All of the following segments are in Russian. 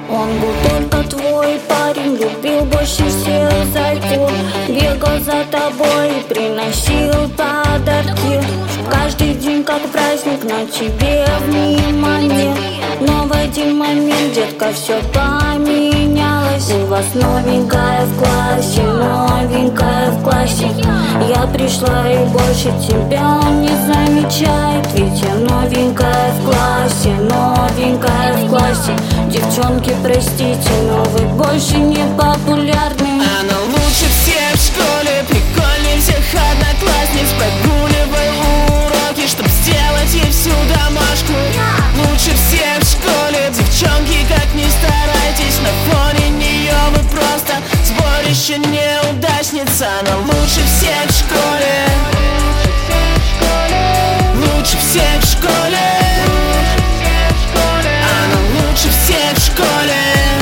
Он был только твой парень, любил больше всех зайку. Бегал за тобой и приносил подарки. Каждый день как праздник, на тебе внимание. Но в один момент, детка, все поменялось. У вас новенькая в классе, новенькая в классе. Я пришла и больше тебя не замечает. Ведь я новенькая в классе, новенькая в классе. Девчонки, простите, но вы больше не популярны. Она лучше всех в школе, прикольнее всех одноклассниц. Прогуливай уроки, чтоб сделать ей всю домашку. Лучше всех в школе, девчонки, как ни старайтесь. На фоне нее вы просто сборище неудачница. Она лучше всех в школе, лучше всех в школе. Она лучше всех в школе,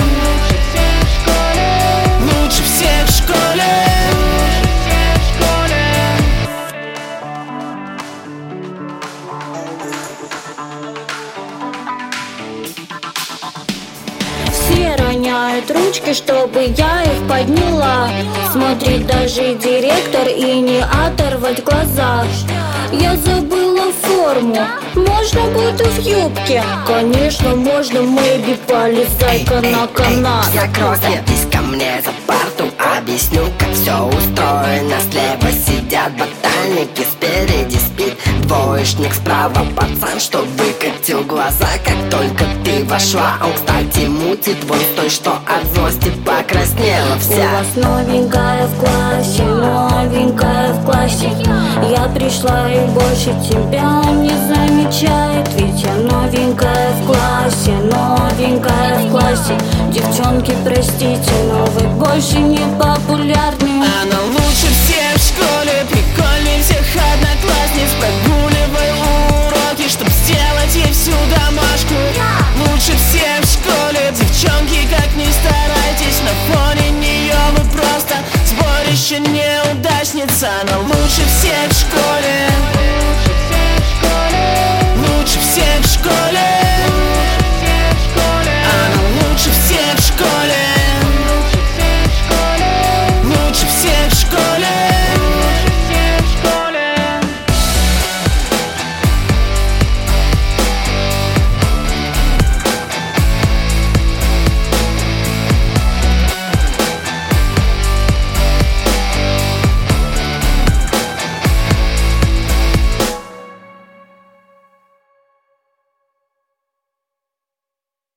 лучше всех в школе. Все роняют ручки, чтобы я их подняла. Смотрит даже директор и не оторвать глаза. Я забыла форму, можно будет и в юбке. Конечно, можно, мэйби, полезай-ка на канат. Закройтесь ко мне за парту, объясню, как все устроено. Слева сидят ботаники, спереди спит двоечник, справа пацан, что выкатил глаза, как только ты вошла. Он, кстати, мутит вон с той, что от злости покраснела вся. У вас новенькая в классе, новенькая в классе. Я пришла и больше тебя не замечает. Ведь я новенькая в классе, новенькая в классе. Девчонки, простите, но вы больше не популярны. Она лучше всех в школе, прикольнее всех одноклассниц. Прогуливай уроки, чтоб сделать ей всю домашку. Лучше всех в школе, девчонки, как ни старайтесь. На фоне нее вы просто сборище неудачница. Она лучше всех в школе, лучше всех в школе. Она лучше всех в школе.